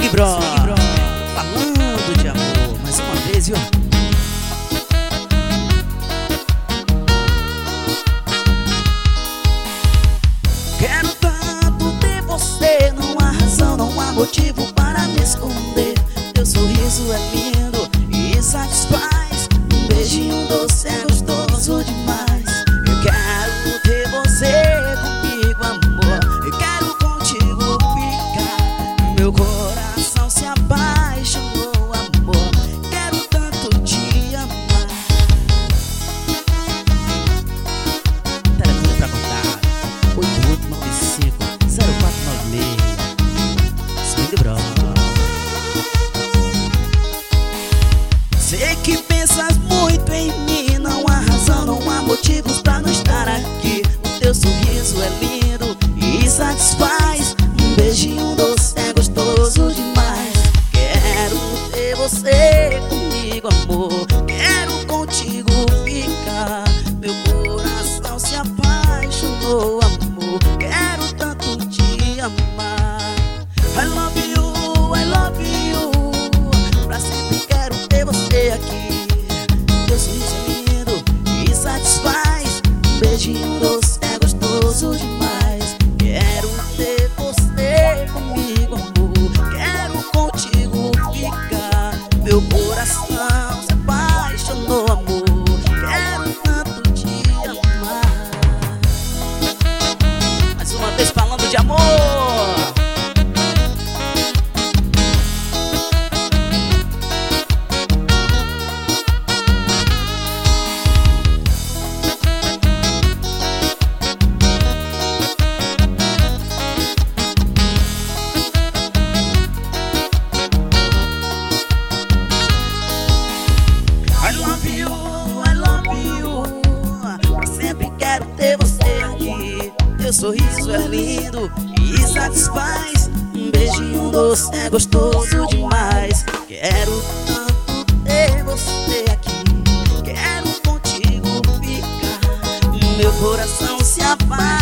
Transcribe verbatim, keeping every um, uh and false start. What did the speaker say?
Swing Bro, falando de amor mais uma vez, viu? Quero tanto ter você, não há razão, não há motivo para me esconder. Teu sorriso é lindo e satisfaz, um beijinho doce é gostoso demais. Eu quero ter você comigo, amor, eu quero contigo ficar. Meu coração se apaixonou, amor, quero tanto te amar. Telefone pra contar oito oito nove cinco zero quatro nove seis. Swing Bro. Sei que pensas muito em mim, não há razão, não há motivos pra não estar aqui. O teu sorriso é lindo e satisfaz, um beijinho doce é gostoso demais. Quero ter você comigo, amor, quero contigo ficar. Meu coração se apaixonou, amor, quero tanto te amar. I love you, I love you, pra sempre quero ter você aqui. Teu sorriso é lindo e satisfaz, um beijinho doce é gostoso demais. Quero ter você comigo, amor, quero contigo ficar. Meu coração se apaixonou, amor, quero tanto te amar. Mais uma vez falando de amor. I love you, I love you, sempre quero ter você aqui. Teu sorriso é lindo e satisfaz, um beijinho doce é gostoso demais. Quero tanto ter você aqui, quero contigo ficar. Meu coração se apaixona.